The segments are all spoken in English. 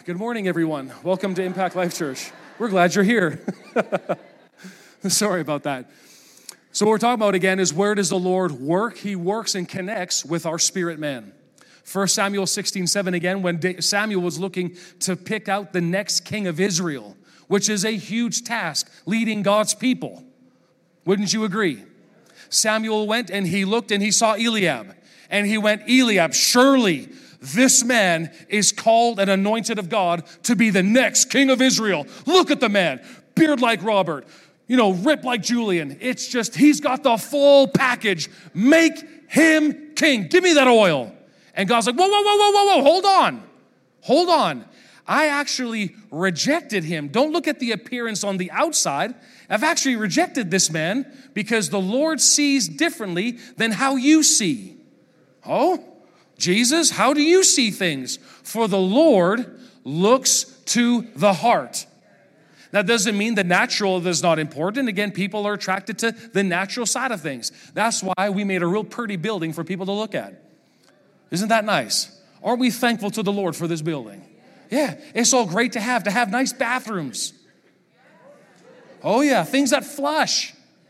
Good morning, everyone. Welcome to Impact Life Church. We're glad you're here. Sorry about that. So what we're talking about again is, where does the Lord work? He works and connects with our spirit man. 1 Samuel 16:7 again, when Samuel was looking to pick out the next king of Israel, which is a huge task, leading God's people. Wouldn't you agree? Samuel went and he looked and he saw Eliab. And he went, Eliab, surely this man is called and anointed of God to be the next king of Israel. Look at the man, beard like Robert, ripped like Julian. It's just, he's got the full package. Make him king. Give me that oil. And God's like, whoa, hold on. I actually rejected him. Don't look at the appearance on the outside. I've actually rejected this man because the Lord sees differently than how you see. Oh, Jesus, how do you see things? For the Lord looks to the heart. That doesn't mean the natural is not important. Again, people are attracted to the natural side of things. That's why we made a real pretty building for people to look at. Isn't that nice? Aren't we thankful to the Lord for this building? Yeah, it's all great to have nice bathrooms. Oh yeah, things that flush.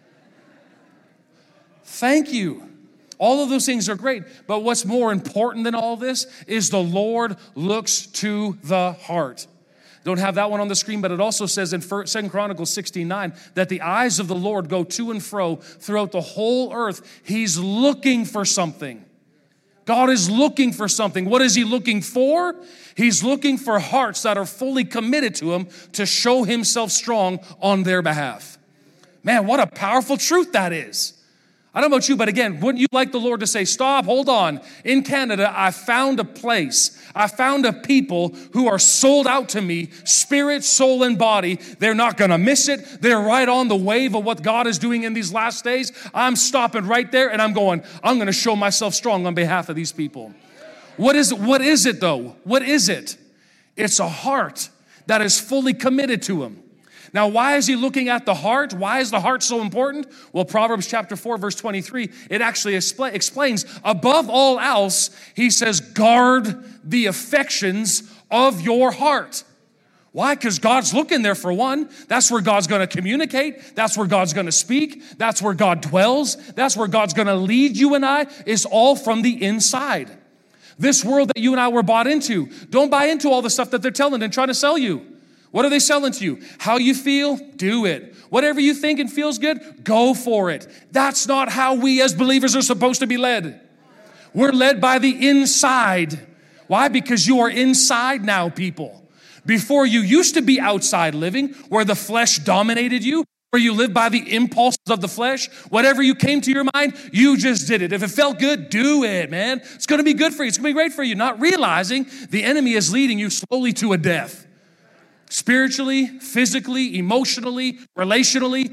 Thank you. All of those things are great, but what's more important than all this is the Lord looks to the heart. Don't have that one on the screen, but it also says in 2 Chronicles 16:9 that the eyes of the Lord go to and fro throughout the whole earth. He's looking for something. God is looking for something. What is he looking for? He's looking for hearts that are fully committed to him to show himself strong on their behalf. Man, what a powerful truth that is. I don't know about you, but again, wouldn't you like the Lord to say, stop, hold on. In Canada, I found a place. I found a people who are sold out to me, spirit, soul, and body. They're not going to miss it. They're right on the wave of what God is doing in these last days. I'm stopping right there and I'm going to show myself strong on behalf of these people. What is it though? What is it? It's a heart that is fully committed to him. Now, why is he looking at the heart? Why is the heart so important? Well, Proverbs chapter 4, verse 23, it actually explains, above all else, he says, guard the affections of your heart. Why? Because God's looking there for one. That's where God's going to communicate. That's where God's going to speak. That's where God dwells. That's where God's going to lead you and I. It's all from the inside. This world that you and I were bought into, don't buy into all the stuff that they're telling and trying to sell you. What are they selling to you? How you feel? Do it. Whatever you think and feels good, go for it. That's not how we as believers are supposed to be led. We're led by the inside. Why? Because you are inside now, people. Before you used to be outside living, where the flesh dominated you, where you lived by the impulses of the flesh. Whatever you came to your mind, you just did it. If it felt good, do it, man. It's going to be good for you. It's going to be great for you. Not realizing the enemy is leading you slowly to a death. Spiritually, physically, emotionally, relationally,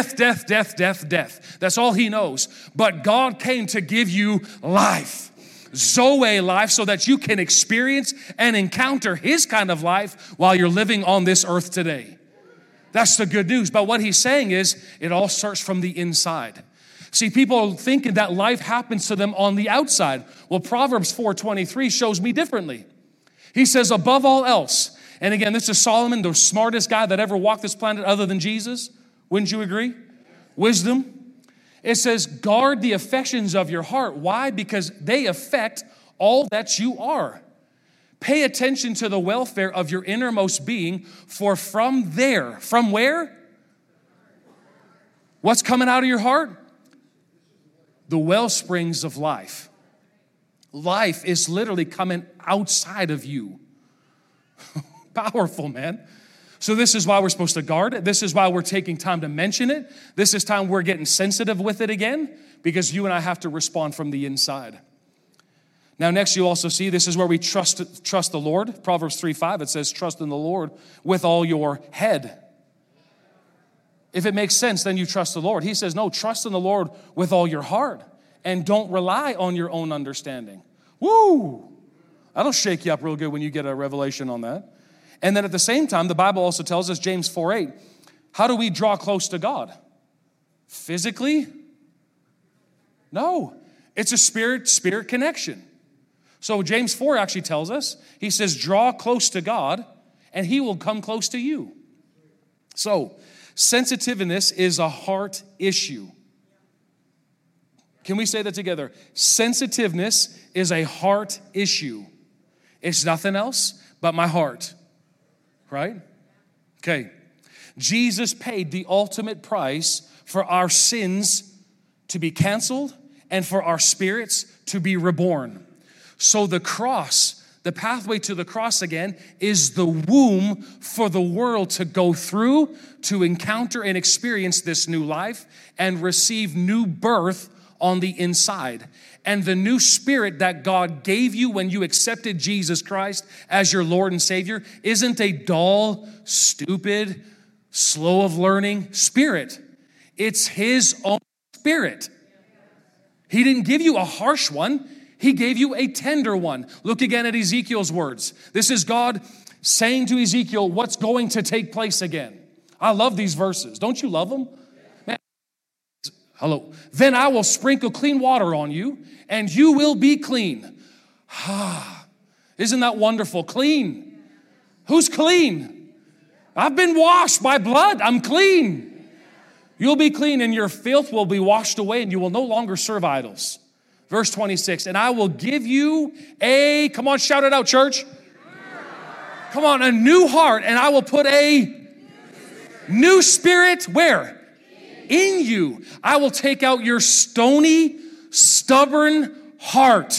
death. That's all he knows. But God came to give you life. Zoe life, so that you can experience and encounter his kind of life while you're living on this earth today. That's the good news. But what he's saying is, it all starts from the inside. See, people are thinking that life happens to them on the outside. Well, Proverbs 4:23 shows me differently. He says, above all else, and again, this is Solomon, the smartest guy that ever walked this planet other than Jesus. Wouldn't you agree? Wisdom. It says, guard the affections of your heart. Why? Because they affect all that you are. Pay attention to the welfare of your innermost being, for from there, from where? What's coming out of your heart? The well springs of life. Life is literally coming outside of you. Powerful, man. So this is why we're supposed to guard it. This is why we're taking time to mention it. This is time we're getting sensitive with it again, because you and I have to respond from the inside. Now, next you also see this is where we trust the Lord. Proverbs 3:5, it says, trust in the Lord with all your head. If it makes sense, then you trust the Lord. He says, no, trust in the Lord with all your heart and don't rely on your own understanding. Woo! That'll shake you up real good when you get a revelation on that. And then at the same time, the Bible also tells us, James 4:8, how do we draw close to God? Physically? No. It's a spirit connection. So James 4 actually tells us, he says, draw close to God and he will come close to you. So, sensitiveness is a heart issue. Can we say that together? Sensitiveness is a heart issue. It's nothing else but my heart, right? Okay. Jesus paid the ultimate price for our sins to be canceled and for our spirits to be reborn. So the cross, the pathway to the cross again, is the womb for the world to go through, to encounter and experience this new life and receive new birth on the inside. And the new spirit that God gave you when you accepted Jesus Christ as your Lord and Savior isn't a dull, stupid, slow of learning spirit. It's his own spirit. He didn't give you a harsh one. He gave you a tender one. Look again at Ezekiel's words. This is God saying to Ezekiel what's going to take place again. I love these verses. Don't you love them? Man. Hello. Then I will sprinkle clean water on you, and you will be clean. Isn't that wonderful? Clean. Who's clean? I've been washed by blood. I'm clean. You'll be clean, and your filth will be washed away, and you will no longer serve idols. Verse 26, and I will give you a, come on, shout it out, church. Come on, a new heart, and I will put a new spirit, where? In you. I will take out your stony, stubborn heart.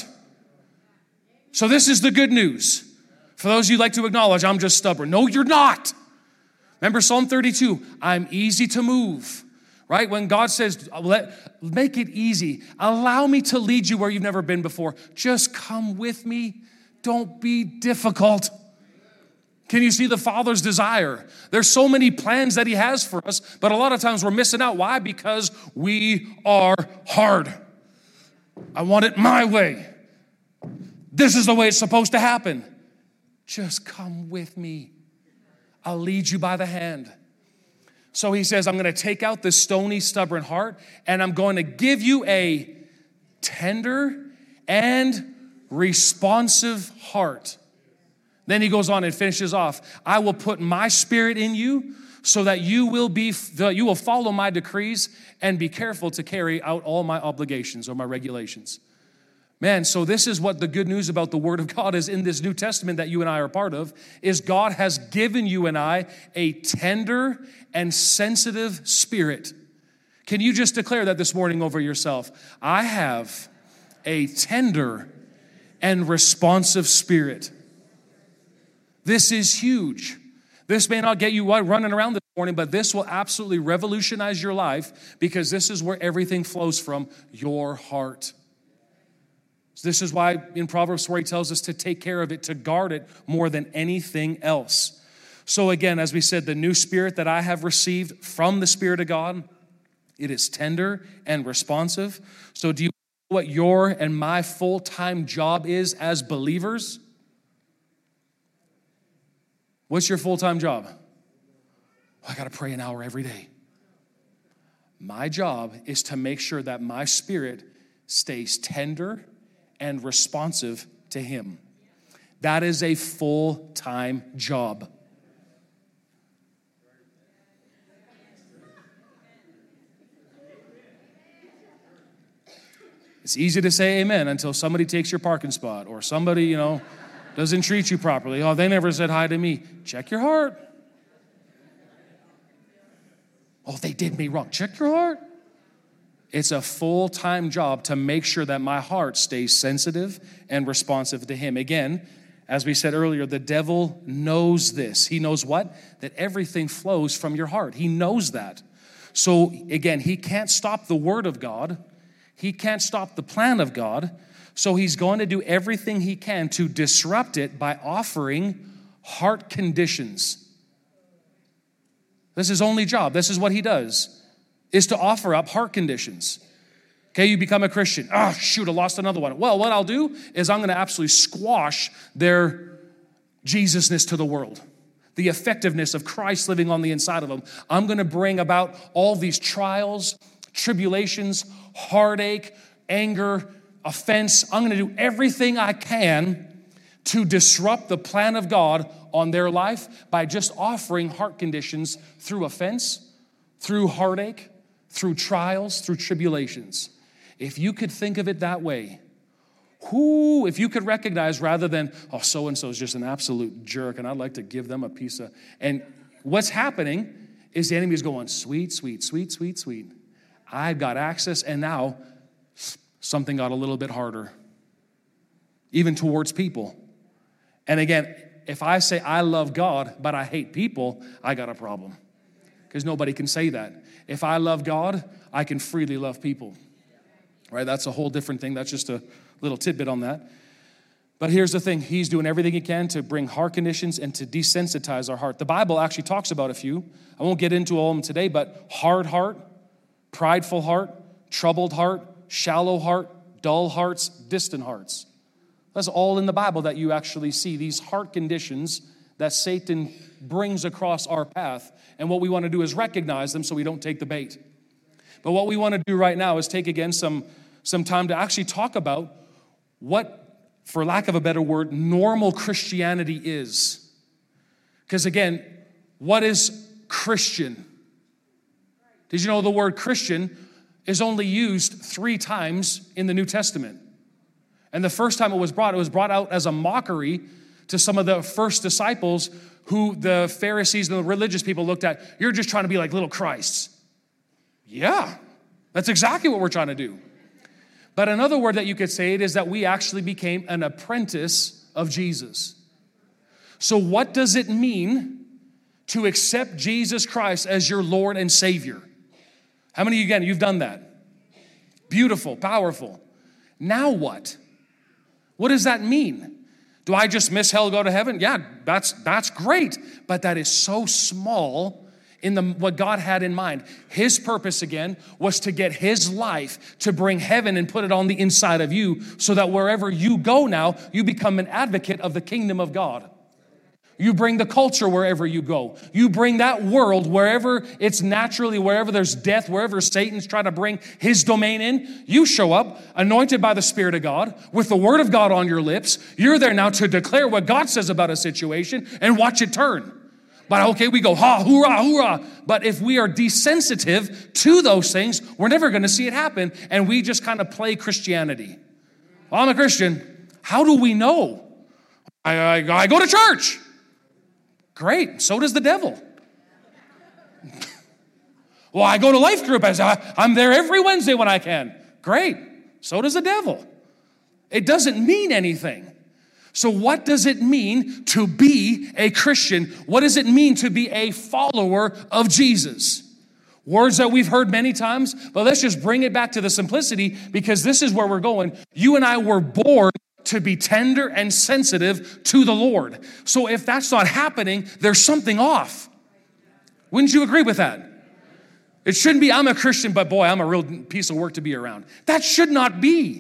So this is the good news. For those of you who like to acknowledge, I'm just stubborn. No, you're not. Remember Psalm 32, I'm easy to move. Right? When God says, make it easy. Allow me to lead you where you've never been before. Just come with me. Don't be difficult. Can you see the Father's desire? There's so many plans that he has for us, but a lot of times we're missing out. Why? Because we are hard. I want it my way. This is the way it's supposed to happen. Just come with me. I'll lead you by the hand. So he says, I'm going to take out the stony, stubborn heart, and I'm going to give you a tender and responsive heart. Then he goes on and finishes off. I will put my spirit in you so that you will follow my decrees and be careful to carry out all my obligations or my regulations. Man, so this is what the good news about the Word of God is in this New Testament that you and I are part of, is God has given you and I a tender and sensitive spirit. Can you just declare that this morning over yourself? I have a tender and responsive spirit. This is huge. This may not get you running around this morning, but this will absolutely revolutionize your life because this is where everything flows from, your heart. This is why in Proverbs where he tells us to take care of it, to guard it more than anything else. So again, as we said, the new spirit that I have received from the Spirit of God, it is tender and responsive. So do you know what your and my full-time job is as believers? What's your full-time job? I got to pray an hour every day. My job is to make sure that my spirit stays tender and responsive to him. That is a full-time job. It's easy to say amen until somebody takes your parking spot or somebody, doesn't treat you properly. Oh, they never said hi to me. Check your heart. Oh, they did me wrong. Check your heart. It's a full-time job to make sure that my heart stays sensitive and responsive to him. Again, as we said earlier, the devil knows this. He knows what? That everything flows from your heart. He knows that. So again, he can't stop the word of God. He can't stop the plan of God. So he's going to do everything he can to disrupt it by offering heart conditions. This is his only job. This is what he does, is to offer up heart conditions. Okay, you become a Christian. Oh, shoot, I lost another one. Well, what I'll do is I'm going to absolutely squash their Jesusness to the world, the effectiveness of Christ living on the inside of them. I'm going to bring about all these trials, tribulations, heartache, anger, offense. I'm going to do everything I can to disrupt the plan of God on their life by just offering heart conditions through offense, through heartache, through trials, through tribulations. If you could think of it that way, if you could recognize rather than, oh, so-and-so is just an absolute jerk and I'd like to give them a piece of, and what's happening is the enemy is going, sweet, sweet, sweet, sweet, sweet. I've got access, and now something got a little bit harder, even towards people. And again, if I say I love God, but I hate people, I got a problem. Because nobody can say that. If I love God, I can freely love people. Right? That's a whole different thing. That's just a little tidbit on that. But here's the thing. He's doing everything he can to bring heart conditions and to desensitize our heart. The Bible actually talks about a few. I won't get into all of them today, but hard heart, prideful heart, troubled heart, shallow heart, dull hearts, distant hearts. That's all in the Bible that you actually see, these heart conditions that Satan brings across our path. And what we want to do is recognize them so we don't take the bait. But what we want to do right now is take again some time to actually talk about what, for lack of a better word, normal Christianity is. Because again, what is Christian? Did you know the word Christian is only used 3 times in the New Testament? And the first time it was brought out as a mockery to some of the first disciples who the Pharisees and the religious people looked at. You're just trying to be like little Christs. Yeah, that's exactly what we're trying to do. But another word that you could say it is that we actually became an apprentice of Jesus. So what does it mean to accept Jesus Christ as your Lord and Savior? How many of you, again, you've done that? Beautiful, powerful. Now what? What does that mean? Do I just miss hell, go to heaven? Yeah, that's great. But that is so small in what God had in mind. His purpose, again, was to get his life to bring heaven and put it on the inside of you so that wherever you go now, you become an advocate of the kingdom of God. You bring the culture wherever you go. You bring that world wherever it's naturally, wherever there's death, wherever Satan's trying to bring his domain in. You show up anointed by the Spirit of God with the word of God on your lips. You're there now to declare what God says about a situation and watch it turn. But okay, we go, ha, hoorah, hoorah. But if we are desensitive to those things, we're never going to see it happen. And we just kind of play Christianity. Well, I'm a Christian. How do we know? I go to church. Great. So does the devil. Well, I go to life group. I'm there every Wednesday when I can. Great. So does the devil. It doesn't mean anything. So what does it mean to be a Christian? What does it mean to be a follower of Jesus? Words that we've heard many times, but let's just bring it back to the simplicity because this is where we're going. You and I were born to be tender and sensitive to the Lord. So if that's not happening, there's something off. Wouldn't you agree with that? It shouldn't be, I'm a Christian, but boy, I'm a real piece of work to be around. That should not be.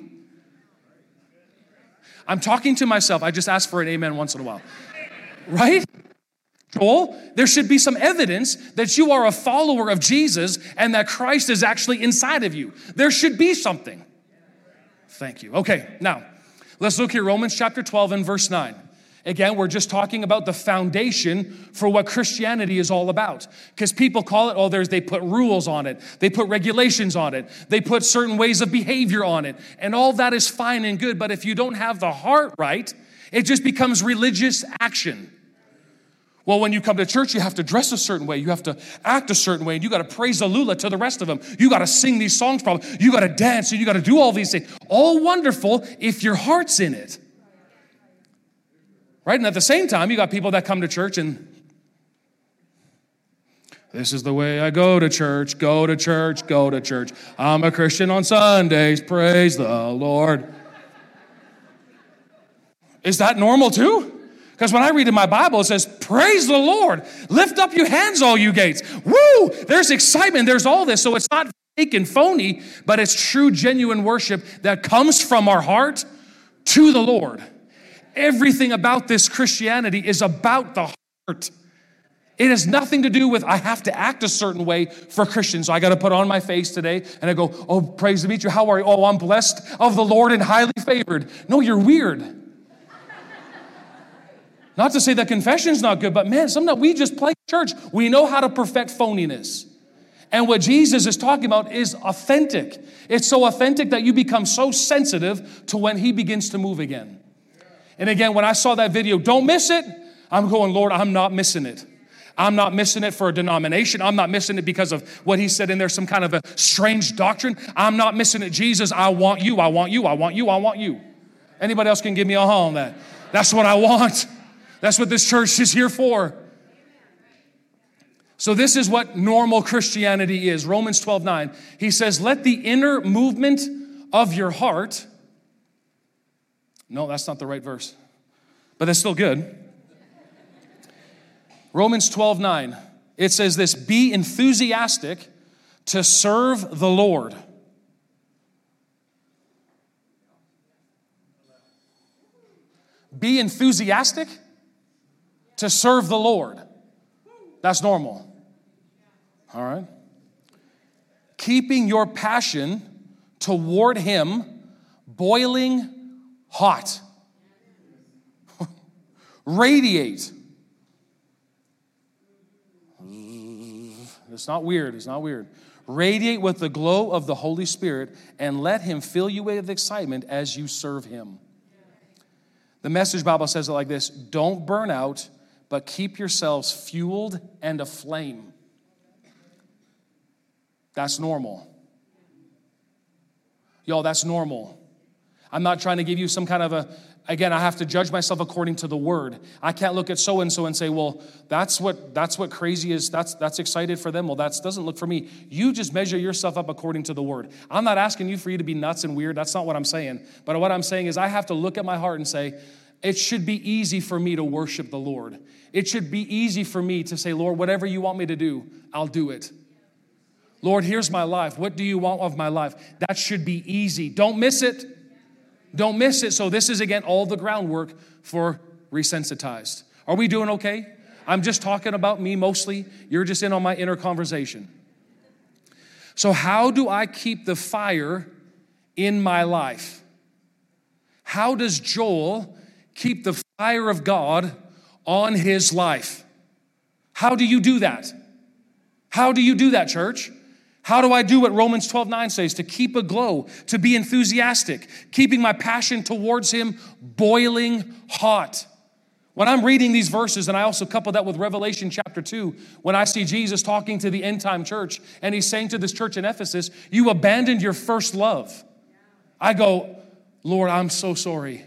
I'm talking to myself. I just ask for an amen once in a while. Right? Joel, there should be some evidence that you are a follower of Jesus and that Christ is actually inside of you. There should be something. Thank you. Okay, now, let's look here, Romans chapter 12 and verse 9. Again, we're just talking about the foundation for what Christianity is all about. Because people call it, they put rules on it. They put regulations on it. They put certain ways of behavior on it. And all that is fine and good. But if you don't have the heart right, it just becomes religious action. Well, when you come to church, you have to dress a certain way. You have to act a certain way. And you got to praise the Lula to the rest of them. You got to sing these songs probably. You got to dance and you got to do all these things. All wonderful if your heart's in it. Right? And at the same time, you got people that come to church and this is the way I go to church, go to church, go to church. I'm a Christian on Sundays, praise the Lord. Is that normal too? Because when I read in my Bible, it says, praise the Lord. Lift up your hands, all you gates. Woo! There's excitement. There's all this. So it's not fake and phony, but it's true, genuine worship that comes from our heart to the Lord. Everything about this Christianity is about the heart. It has nothing to do with, I have to act a certain way for Christians. So I got to put on my face today and I go, oh, praise to meet you. How are you? Oh, I'm blessed of the Lord and highly favored. No, you're weird. Not to say that confession's not good, but man, sometimes we just play church. We know how to perfect phoniness. And what Jesus is talking about is authentic. It's so authentic that you become so sensitive to when he begins to move again. And again, when I saw that video, don't miss it. I'm going, Lord, I'm not missing it. I'm not missing it for a denomination. I'm not missing it because of what he said in there, some kind of a strange doctrine. I'm not missing it. Jesus, I want you. I want you. I want you. I want you. Anybody else can give me a on that? That's what I want. That's what this church is here for. So this is what normal Christianity is. Romans 12:9. He says, let the inner movement of your heart. No, that's not the right verse. But that's still good. Romans 12:9. It says this, be enthusiastic to serve the Lord. Be enthusiastic to serve the Lord. That's normal. All right. Keeping your passion toward him boiling hot. Radiate. It's not weird. It's not weird. Radiate with the glow of the Holy Spirit and let him fill you with excitement as you serve him. The Message Bible says it like this, don't burn out, but keep yourselves fueled and aflame. That's normal. Y'all, that's normal. I'm not trying to give you some kind of again, I have to judge myself according to the word. I can't look at so-and-so and say, well, that's what crazy is, that's excited for them. Well, that doesn't look for me. You just measure yourself up according to the word. I'm not asking you for you to be nuts and weird. That's not what I'm saying. But what I'm saying is I have to look at my heart and say, it should be easy for me to worship the Lord. It should be easy for me to say, Lord, whatever you want me to do, I'll do it. Lord, here's my life. What do you want of my life? That should be easy. Don't miss it. Don't miss it. So this is, again, all the groundwork for Resensitized. Are we doing okay? I'm just talking about me mostly. You're just in on my inner conversation. So how do I keep the fire in my life? How does Joel keep the fire of God on his life? How do you do that? How do you do that, church? How do I do what Romans 12:9 says? To keep a glow, to be enthusiastic, keeping my passion towards him boiling hot. When I'm reading these verses, and I also couple that with Revelation chapter 2, when I see Jesus talking to the end time church, and he's saying to this church in Ephesus, you abandoned your first love. I go, Lord, I'm so sorry.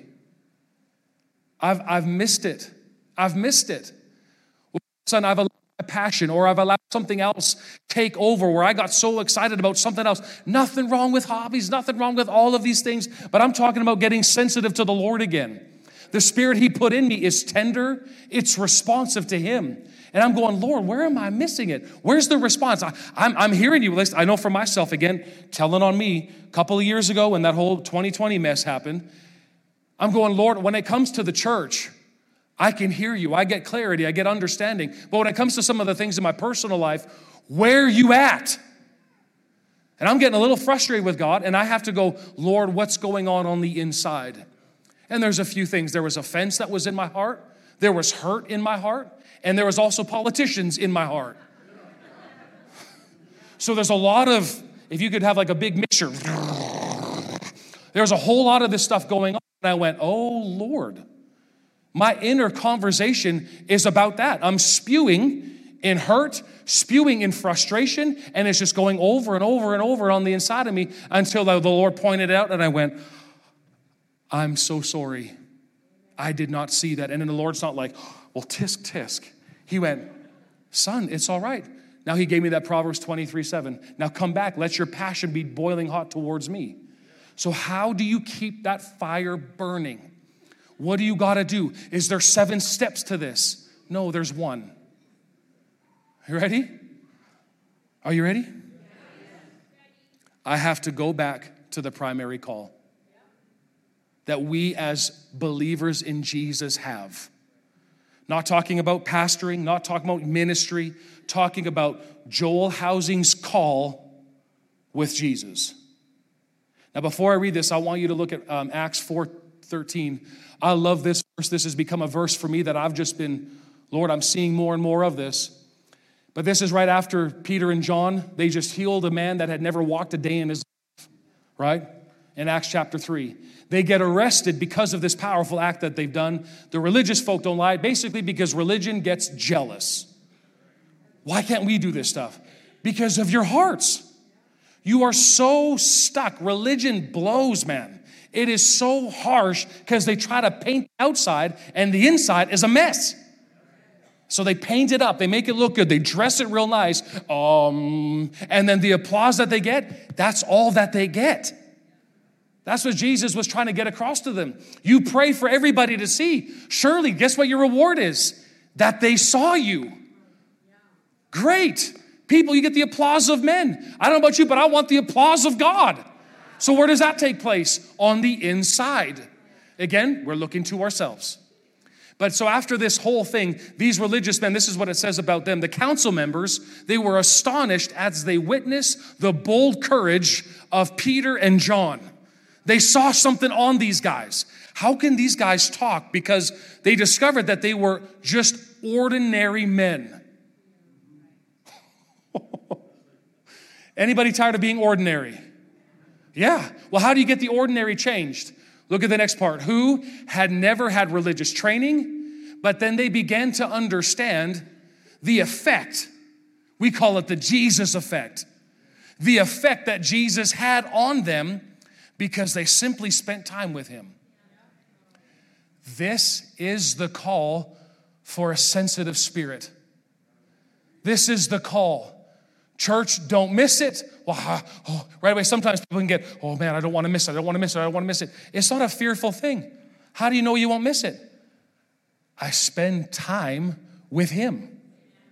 I've missed it. I've missed it. All of a sudden, I've allowed my passion, or I've allowed something else take over, where I got so excited about something else. Nothing wrong with hobbies, nothing wrong with all of these things, but I'm talking about getting sensitive to the Lord again. The spirit he put in me is tender, it's responsive to him. And I'm going, Lord, where am I missing it? Where's the response? I'm hearing you. I know for myself, again, telling on me, a couple of years ago when that whole 2020 mess happened, I'm going, Lord, when it comes to the church, I can hear you. I get clarity. I get understanding. But when it comes to some of the things in my personal life, where are you at? And I'm getting a little frustrated with God, and I have to go, Lord, what's going on the inside? And there's a few things. There was offense that was in my heart. There was hurt in my heart. And there was also politicians in my heart. So there's a lot of, if you could have like a big mixture, there's a whole lot of this stuff going on. And I went, oh, Lord, my inner conversation is about that. I'm spewing in hurt, spewing in frustration, and it's just going over and over and over on the inside of me until the Lord pointed it out, and I went, I'm so sorry. I did not see that. And then the Lord's not like, well, tisk, tisk. He went, son, it's all right. Now he gave me that Proverbs 23:7. Now come back. Let your passion be boiling hot towards me. So how do you keep that fire burning? What do you got to do? Is there 7 steps to this? No, there's one. You ready? Are you ready? I have to go back to the primary call that we as believers in Jesus have. Not talking about pastoring, not talking about ministry, talking about Joel Housing's call with Jesus. Now, before I read this, I want you to look at Acts 4, 13. I love this verse. This has become a verse for me that I've just been, Lord, I'm seeing more and more of this. But this is right after Peter and John. They just healed a man that had never walked a day in his life, right? In Acts chapter 3. They get arrested because of this powerful act that they've done. The religious folk don't lie, basically because religion gets jealous. Why can't we do this stuff? Because of your hearts. You are so stuck. Religion blows, man. It is so harsh because they try to paint the outside and the inside is a mess. So they paint it up. They make it look good. They dress it real nice. And then the applause that they get, that's all that they get. That's what Jesus was trying to get across to them. You pray for everybody to see. Surely, guess what your reward is? That they saw you. Great. People, you get the applause of men. I don't know about you, but I want the applause of God. So where does that take place? On the inside. Again, we're looking to ourselves. But so after this whole thing, these religious men, this is what it says about them. The council members, they were astonished as they witnessed the bold courage of Peter and John. They saw something on these guys. How can these guys talk? Because they discovered that they were just ordinary men. Anybody tired of being ordinary? Yeah. Well, how do you get the ordinary changed? Look at the next part. Who had never had religious training, but then they began to understand the effect. We call it the Jesus effect. The effect that Jesus had on them because they simply spent time with him. This is the call for a sensitive spirit. This is the call. Church, don't miss it. Well, right away, sometimes people can get, oh man, I don't want to miss it. I don't want to miss it. I don't want to miss it. It's not a fearful thing. How do you know you won't miss it? I spend time with him.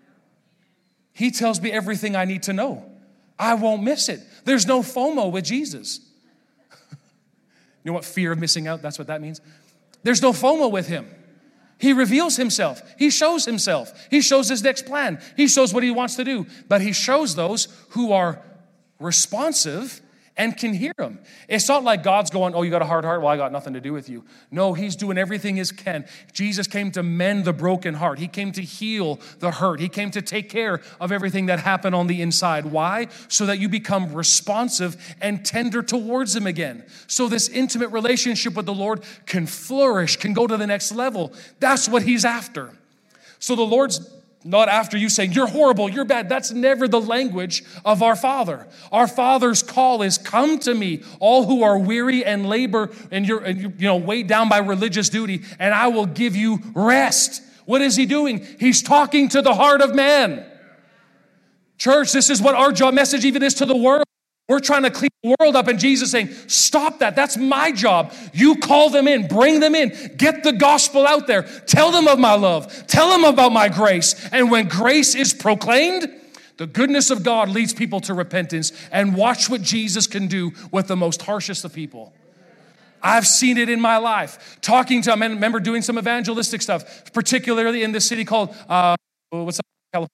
He tells me everything I need to know. I won't miss it. There's no FOMO with Jesus. You know what fear of missing out, that's what that means? There's no FOMO with him. He reveals himself. He shows himself. He shows his next plan. He shows what he wants to do. But he shows those who are responsive and can hear him. It's not like God's going, oh, you got a hard heart? Well, I got nothing to do with you. No, he's doing everything he can. Jesus came to mend the broken heart. He came to heal the hurt. He came to take care of everything that happened on the inside. Why? So that you become responsive and tender towards him again. So this intimate relationship with the Lord can flourish, can go to the next level. That's what he's after. So the Lord's not after you saying, you're horrible, you're bad. That's never the language of our Father. Our Father's call is, come to me, all who are weary and labor and you're weighed down by religious duty, and I will give you rest. What is he doing? He's talking to the heart of man. Church, this is what our job message even is to the world. We're trying to clean the world up, and Jesus saying, stop that. That's my job. You call them in, bring them in, get the gospel out there. Tell them of my love. Tell them about my grace. And when grace is proclaimed, the goodness of God leads people to repentance. And watch what Jesus can do with the most harshest of people. I've seen it in my life. Talking to, I remember doing some evangelistic stuff, particularly in this city called, California?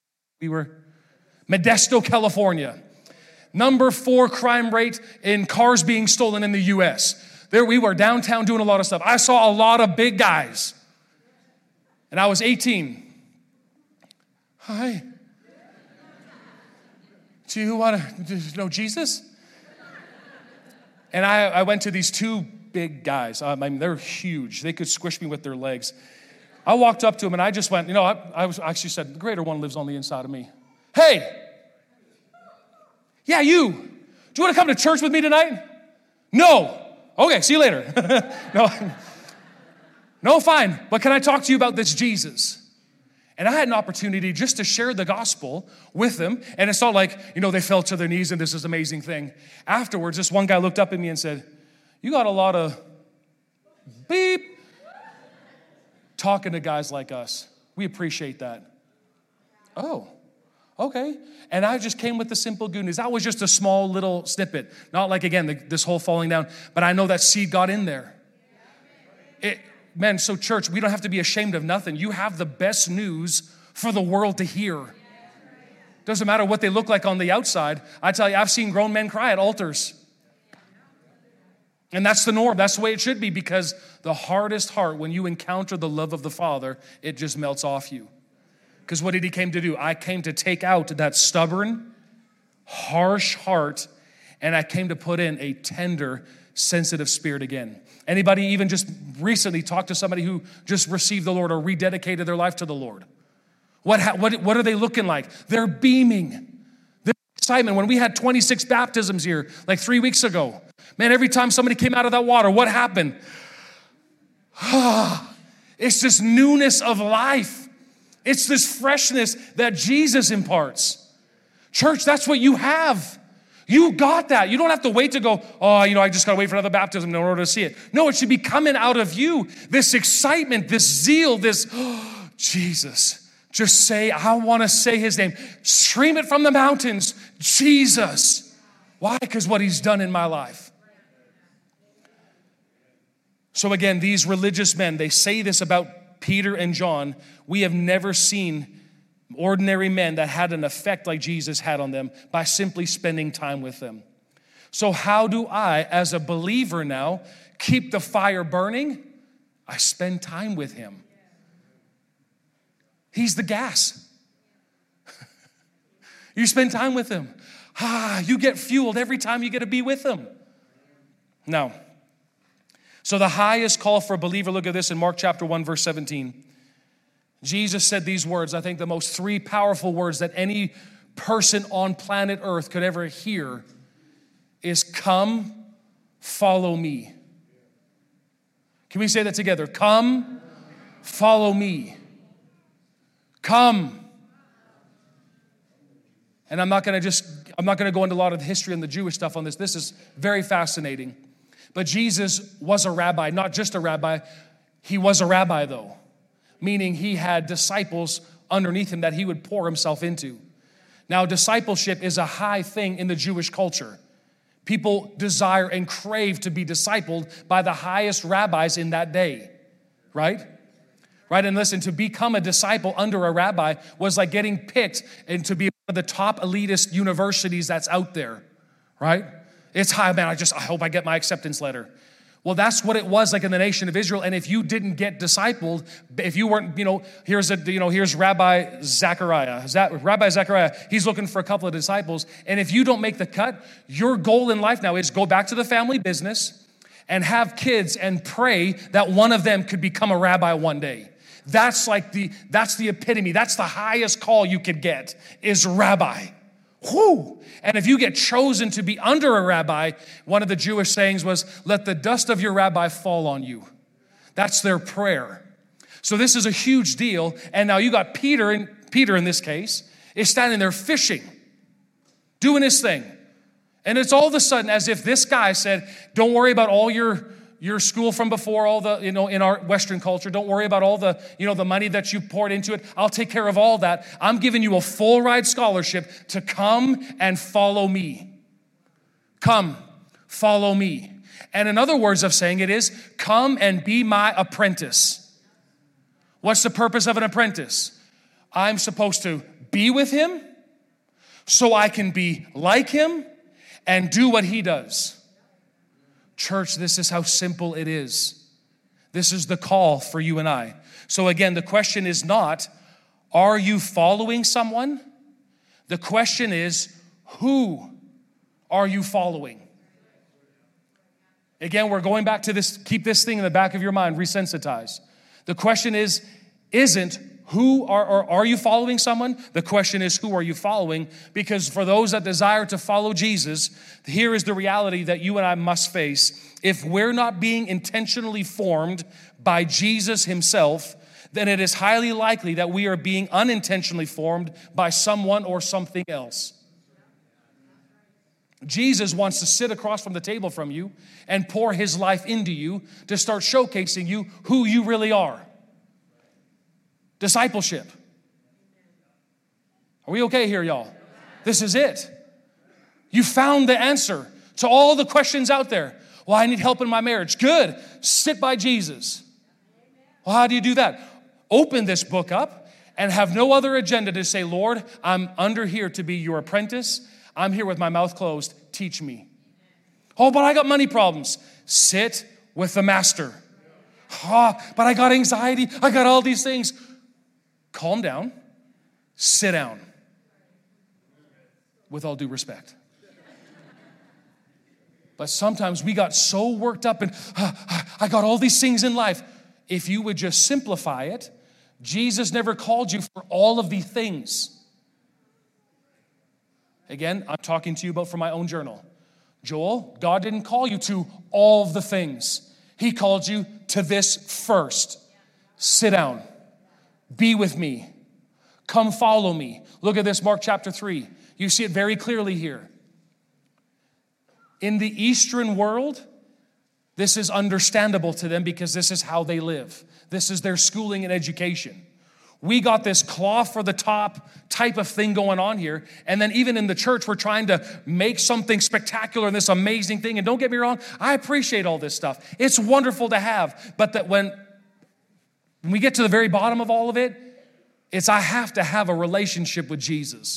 Modesto, California. Number 4 crime rate in cars being stolen in the U.S. There we were downtown doing a lot of stuff. I saw a lot of big guys. And I was 18. Hi. Do you want to know Jesus? And I went to these 2 big guys. I mean, they're huge. They could squish me with their legs. I walked up to them and I just went, I actually said, the greater one lives on the inside of me. Hey! Yeah, you. Do you want to come to church with me tonight? No. Okay, see you later. No, fine. But can I talk to you about this Jesus? And I had an opportunity just to share the gospel with them. And it's not like, they fell to their knees and this is an amazing thing. Afterwards, this one guy looked up at me and said, you got a lot of beep talking to guys like us. We appreciate that. Oh. Okay. And I just came with the simple good news. That was just a small little snippet. Not like, again, this whole falling down. But I know that seed got in there. So church, we don't have to be ashamed of nothing. You have the best news for the world to hear. Doesn't matter what they look like on the outside. I tell you, I've seen grown men cry at altars. And that's the norm. That's the way it should be, because the hardest heart, when you encounter the love of the Father, it just melts off you. Because what did he came to do? I came to take out that stubborn, harsh heart, and I came to put in a tender, sensitive spirit again. Anybody even just recently talked to somebody who just received the Lord or rededicated their life to the Lord? What are they looking like? They're beaming. There's excitement. When we had 26 baptisms here like 3 weeks ago, man, every time somebody came out of that water, what happened? It's this newness of life. It's this freshness that Jesus imparts. Church, that's what you have. You got that. You don't have to wait to go, I just got to wait for another baptism in order to see it. No, it should be coming out of you. This excitement, this zeal, this, Jesus. Just say, I want to say his name. Scream it from the mountains, Jesus. Why? Because what he's done in my life. So again, these religious men, they say this about Peter and John. We have never seen ordinary men that had an effect like Jesus had on them by simply spending time with them. So how do I, as a believer now, keep the fire burning? I spend time with him. He's the gas. You spend time with him. You get fueled every time you get to be with him. Now, so the highest call for a believer, look at this in Mark chapter 1, verse 17. Jesus said these words, I think the most three powerful words that any person on planet Earth could ever hear is, come, follow me. Can we say that together? Come, follow me. Come. And I'm not going to go into a lot of the history and the Jewish stuff on this. This is very fascinating. But Jesus was a rabbi, not just a rabbi. He was a rabbi though, meaning he had disciples underneath him that he would pour himself into. Now, discipleship is a high thing in the Jewish culture. People desire and crave to be discipled by the highest rabbis in that day, right? Right, and listen, to become a disciple under a rabbi was like getting picked and to be one of the top elitist universities that's out there, right? It's high, man, I hope I get my acceptance letter. Well, that's what it was like in the nation of Israel. And if you didn't get discipled, if you weren't, here's Rabbi Zechariah. Rabbi Zechariah, he's looking for a couple of disciples. And if you don't make the cut, your goal in life now is go back to the family business and have kids and pray that one of them could become a rabbi one day. That's the epitome. That's the highest call you could get is rabbi. Whew. And if you get chosen to be under a rabbi, one of the Jewish sayings was, let the dust of your rabbi fall on you. That's their prayer. So this is a huge deal. And now you got Peter in this case, is standing there fishing, doing his thing. And it's all of a sudden as if this guy said, don't worry about all your school from before, all the, in our Western culture. Don't worry about all the, the money that you poured into it. I'll take care of all that. I'm giving you a full ride scholarship to come and follow me. Come, follow me. And in other words of saying it is, come and be my apprentice. What's the purpose of an apprentice? I'm supposed to be with him so I can be like him and do what he does. Church, this is how simple it is. This is the call for you and I. So again, the question is not, are you following someone? The question is, who are you following? Again, we're going back to this, keep this thing in the back of your mind, resensitize. The question isn't who are you following someone? The question is, who are you following? Because for those that desire to follow Jesus, here is the reality that you and I must face. If we're not being intentionally formed by Jesus himself, then it is highly likely that we are being unintentionally formed by someone or something else. Jesus wants to sit across from the table from you and pour his life into you to start showcasing you who you really are. Discipleship. Are we okay here, y'all? This is it. You found the answer to all the questions out there. Well, I need help in my marriage. Good. Sit by Jesus. Well, how do you do that? Open this book up and have no other agenda to say, Lord, I'm under here to be your apprentice. I'm here with my mouth closed. Teach me. Oh, but I got money problems. Sit with the master. But I got anxiety. I got all these things. Calm down. Sit down. With all due respect. But sometimes we got so worked up and I got all these things in life. If you would just simplify it, Jesus never called you for all of the things. Again, I'm talking to you about from my own journal. Joel, God didn't call you to all of the things. He called you to this first. Sit down. Be with me. Come follow me. Look at this, Mark chapter 3. You see it very clearly here. In the Eastern world, this is understandable to them because this is how they live. This is their schooling and education. We got this claw for the top type of thing going on here. And then even in the church, we're trying to make something spectacular and this amazing thing. And don't get me wrong, I appreciate all this stuff. It's wonderful to have. But that when we get to the very bottom of all of it, it's I have to have a relationship with Jesus.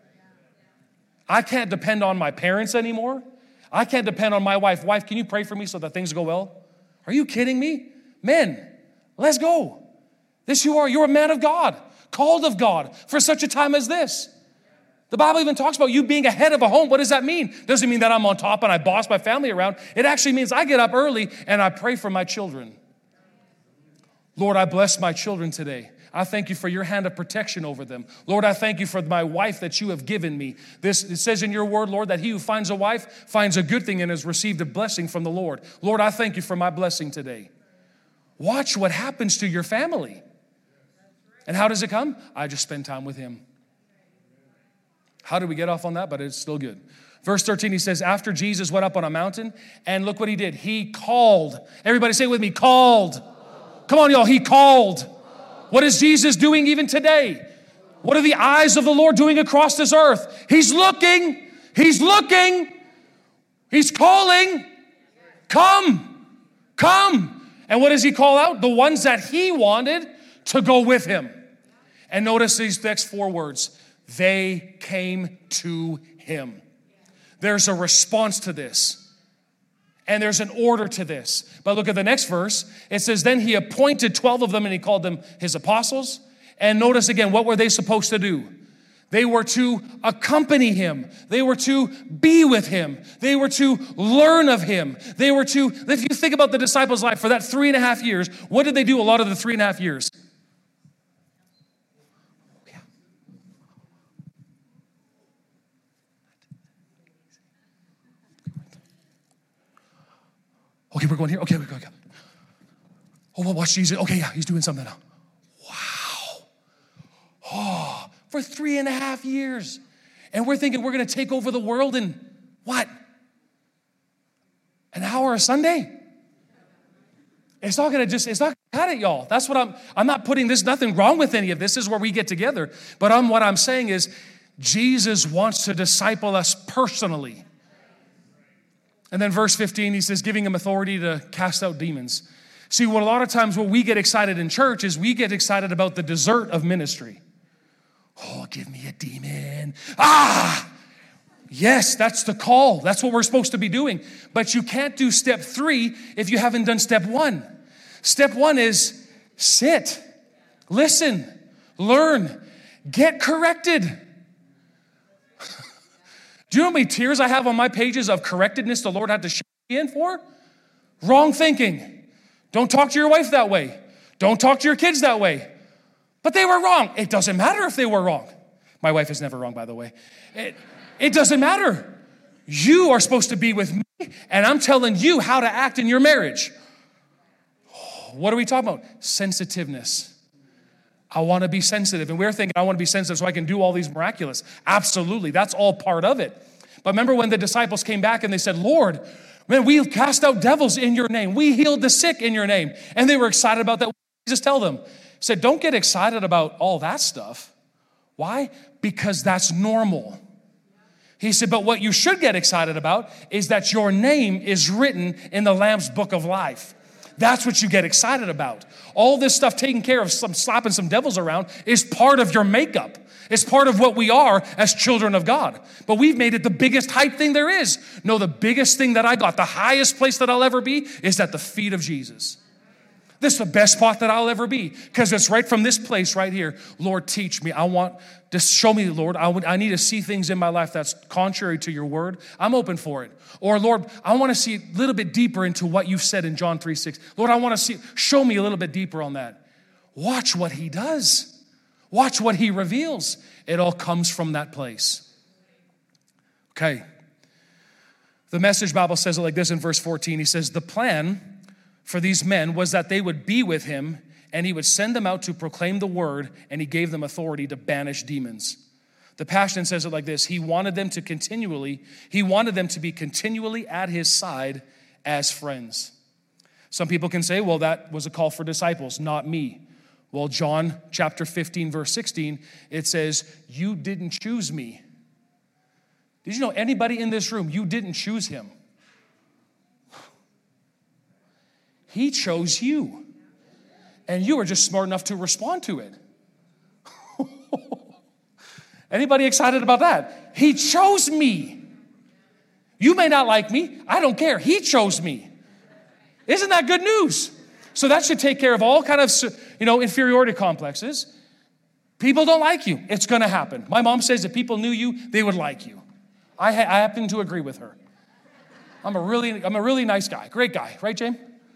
I can't depend on my parents anymore. I can't depend on my wife. Wife, can you pray for me so that things go well? Are you kidding me? Men, let's go. This you are. You're a man of God, called of God for such a time as this. The Bible even talks about you being a head of a home. What does that mean? Doesn't mean that I'm on top and I boss my family around. It actually means I get up early and I pray for my children. Lord, I bless my children today. I thank you for your hand of protection over them. Lord, I thank you for my wife that you have given me. It says in your word, Lord, that he who finds a wife finds a good thing and has received a blessing from the Lord. Lord, I thank you for my blessing today. Watch what happens to your family. And how does it come? I just spend time with him. How did we get off on that? But it's still good. Verse 13, he says, after Jesus went up on a mountain, and look what he did. He called. Everybody say it with me, called. Come on, y'all, he called. What is Jesus doing even today? What are the eyes of the Lord doing across this earth? He's looking. He's looking. He's calling. Come. Come. And what does he call out? The ones that he wanted to go with him. And notice these next four words. They came to him. There's a response to this. And there's an order to this. But look at the next verse. It says, then he appointed 12 of them and he called them his apostles. And notice again, what were they supposed to do? They were to accompany him. They were to be with him. They were to learn of him. They were to, if you think about the disciples' life for that 3.5 years, what did they do a lot of the 3.5 years? Okay, we're going here. Okay, we're going. Oh, well, watch Jesus. Okay, yeah, he's doing something now. Wow. Oh, for 3.5 years. And we're thinking we're going to take over the world in what? An hour a Sunday? It's not going to cut it, y'all. That's what I'm not putting this, nothing wrong with any of this. This is where we get together. But what I'm saying is Jesus wants to disciple us personally. And then verse 15, he says, giving him authority to cast out demons. See, what a lot of times when we get excited in church is we get excited about the dessert of ministry. Oh, give me a demon. Yes, that's the call. That's what we're supposed to be doing. But you can't do step 3 if you haven't done step 1. Step 1 is sit, listen, learn, get corrected. Do you know how many tears I have on my pages of correctedness the Lord had to share me in for? Wrong thinking. Don't talk to your wife that way. Don't talk to your kids that way. But they were wrong. It doesn't matter if they were wrong. My wife is never wrong, by the way. It doesn't matter. You are supposed to be with me, and I'm telling you how to act in your marriage. What are we talking about? Sensitiveness. I want to be sensitive. And we're thinking, I want to be sensitive so I can do all these miraculous. Absolutely. That's all part of it. But remember when the disciples came back and they said, Lord, man, we cast out devils in your name. We healed the sick in your name. And they were excited about that. What did Jesus tell them? He said, don't get excited about all that stuff. Why? Because that's normal. He said, but what you should get excited about is that your name is written in the Lamb's book of life. That's what you get excited about. All this stuff taking care of slapping some devils around is part of your makeup. It's part of what we are as children of God. But we've made it the biggest hype thing there is. No, the biggest thing that I got, the highest place that I'll ever be, is at the feet of Jesus. This is the best spot that I'll ever be, because it's right from this place right here. Lord, teach me. I want to show me, Lord. I need to see things in my life that's contrary to your word. I'm open for it. Or Lord, I want to see a little bit deeper into what you've said in John 3:6. Lord, I want to show me a little bit deeper on that. Watch what he does. Watch what he reveals. It all comes from that place. Okay. The Message Bible says it like this in verse 14. He says, the plan for these men was that they would be with him and he would send them out to proclaim the word, and he gave them authority to banish demons. The Passion says it like this. He wanted them to be continually at his side as friends. Some people can say, well, that was a call for disciples, not me. Well, John chapter 15, verse 16, it says, you didn't choose me. Did you know anybody in this room, you didn't choose him? He chose you. And you were just smart enough to respond to it. Anybody excited about that? He chose me. You may not like me. I don't care. He chose me. Isn't that good news? So that should take care of all kind of, inferiority complexes. People don't like you. It's going to happen. My mom says if people knew you, they would like you. I happen to agree with her. I'm a really nice guy. Great guy. Right, James?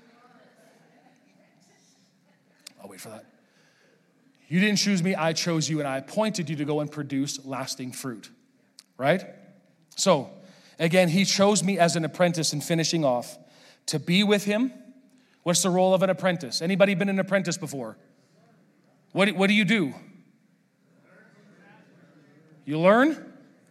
I'll wait for that. You didn't choose me. I chose you, and I appointed you to go and produce lasting fruit. Right? So, again, he chose me as an apprentice, and finishing off, to be with him. What's the role of an apprentice? Anybody been an apprentice before? What do you do? You learn?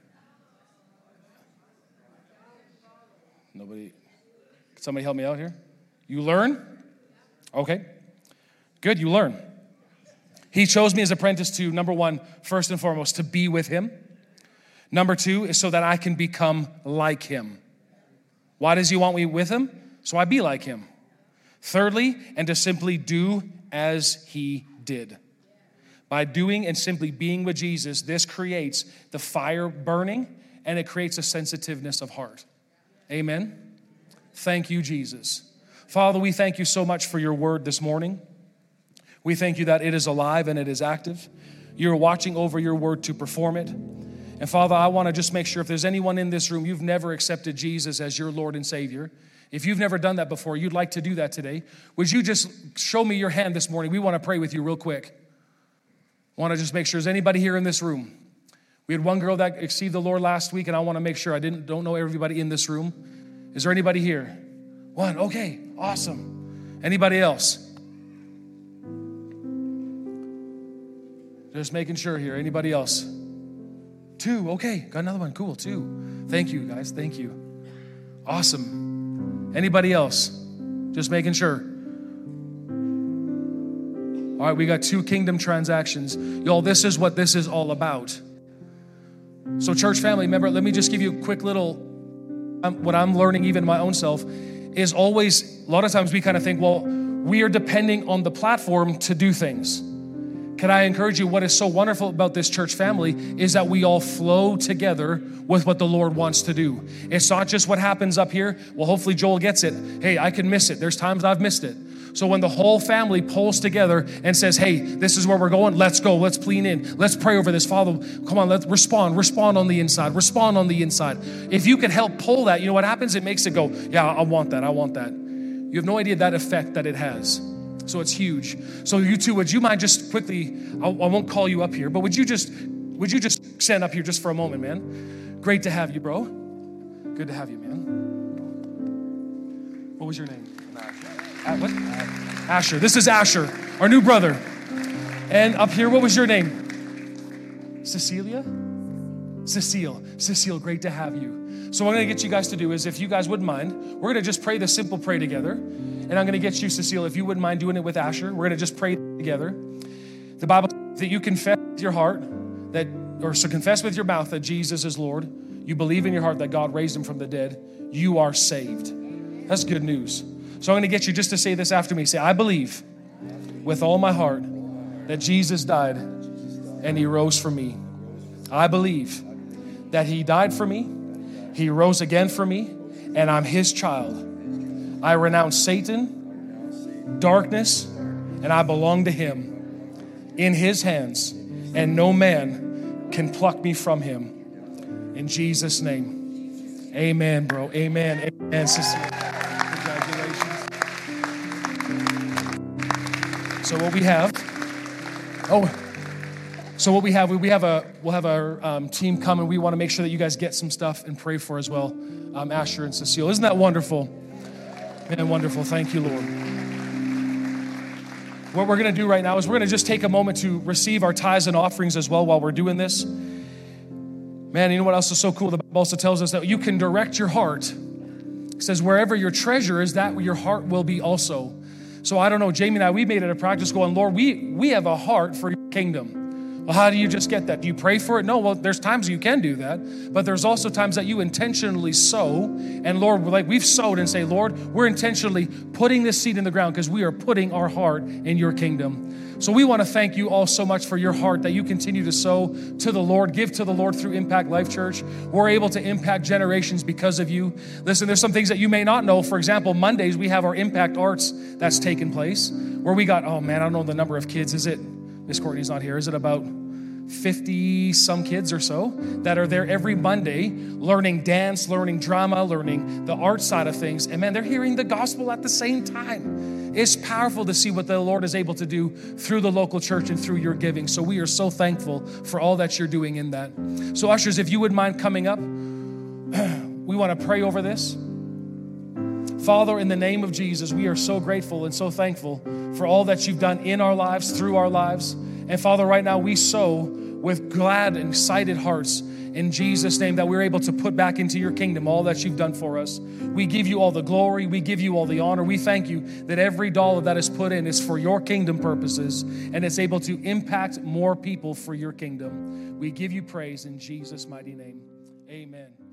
Nobody? Can somebody help me out here? You learn? Okay. Good, you learn. He chose me as apprentice to, number one, first and foremost, to be with him. Number two is so that I can become like him. Why does he want me with him? So I be like him. Thirdly, and to simply do as he did. By doing and simply being with Jesus, this creates the fire burning, and it creates a sensitiveness of heart. Amen. Thank you, Jesus. Father, we thank you so much for your word this morning. We thank you that it is alive and it is active. You're watching over your word to perform it. And Father, I want to just make sure if there's anyone in this room, you've never accepted Jesus as your Lord and Savior. If you've never done that before, you'd like to do that today, would you just show me your hand this morning? We want to pray with you real quick. I want to just make sure, is anybody here in this room? We had one girl that received the Lord last week, and I want to make sure don't know everybody in this room. Is there anybody here? One, okay, awesome. Anybody else? Just making sure here. Anybody else? Two, okay, got another one, cool, two. Thank you, guys, thank you. Awesome. Anybody else? Just making sure. All right, we got 2 kingdom transactions. Y'all, this is what this is all about. So church family, remember, let me just give you a quick little, what I'm learning even my own self, is always, a lot of times we kind of think, well, we are depending on the platform to do things. Can I encourage you, what is so wonderful about this church family is that we all flow together with what the Lord wants to do. It's not just what happens up here. Well, hopefully Joel gets it. Hey, I can miss it. There's times I've missed it. So when the whole family pulls together and says, hey, this is where we're going, let's go, let's lean in, let's pray over this. Father, come on, let's respond on the inside, respond on the inside. If you can help pull that, you know what happens? It makes it go, yeah, I want that. You have no idea that effect that it has. So it's huge. So you two, would you mind just quickly, I won't call you up here, but would you just stand up here just for a moment, man? Great to have you, bro. Good to have you, man. What was your name? What? Asher. This is Asher, our new brother. And up here, what was your name? Cecilia? Cecile, great to have you. So what I'm going to get you guys to do is, if you guys wouldn't mind, we're going to just pray the simple prayer together. And I'm going to get you, Cecile, if you wouldn't mind doing it with Asher, we're going to just pray together. The Bible says that you confess with your heart confess with your mouth that Jesus is Lord. You believe in your heart that God raised him from the dead. You are saved. That's good news. So I'm going to get you just to say this after me. Say, I believe with all my heart that Jesus died and he rose for me. I believe that he died for me, he rose again for me, and I'm his child. I renounce Satan, darkness, and I belong to him, in his hands, and no man can pluck me from him. In Jesus' name, amen, bro. Amen. Amen, sister. Congratulations. So what we have, we'll have our team come, and we want to make sure that you guys get some stuff and pray for as well. Asher and Cecile. Isn't that wonderful? Man, wonderful. Thank you, Lord. What we're going to do right now is we're going to just take a moment to receive our tithes and offerings as well while we're doing this. Man, you know what else is so cool? The Bible also tells us that you can direct your heart. It says, wherever your treasure is, that your heart will be also. So I don't know, Jamie and I, we made it a practice going, Lord, we have a heart for your kingdom. Well, how do you just get that? Do you pray for it? No, well, there's times you can do that, but there's also times that you intentionally sow. And Lord, like we've sowed and say, Lord, we're intentionally putting this seed in the ground because we are putting our heart in your kingdom. So we want to thank you all so much for your heart that you continue to sow to the Lord, give to the Lord through Impact Life Church. We're able to impact generations because of you. Listen, there's some things that you may not know. For example, Mondays, we have our Impact Arts that's taken place where we got, oh man, I don't know the number of kids. Is it, Miss Courtney's not here. Is it about 50 some kids or so that are there every Monday learning dance, learning drama, learning the art side of things. And man, they're hearing the gospel at the same time. It's powerful to see what the Lord is able to do through the local church and through your giving. So we are so thankful for all that you're doing in that. So ushers, if you would mind coming up, we want to pray over this. Father, in the name of Jesus, we are so grateful and so thankful for all that you've done in our lives, through our lives. And Father, right now we sow with glad and excited hearts in Jesus' name that we're able to put back into your kingdom all that you've done for us. We give you all the glory. We give you all the honor. We thank you that every dollar that is put in is for your kingdom purposes and it's able to impact more people for your kingdom. We give you praise in Jesus' mighty name. Amen.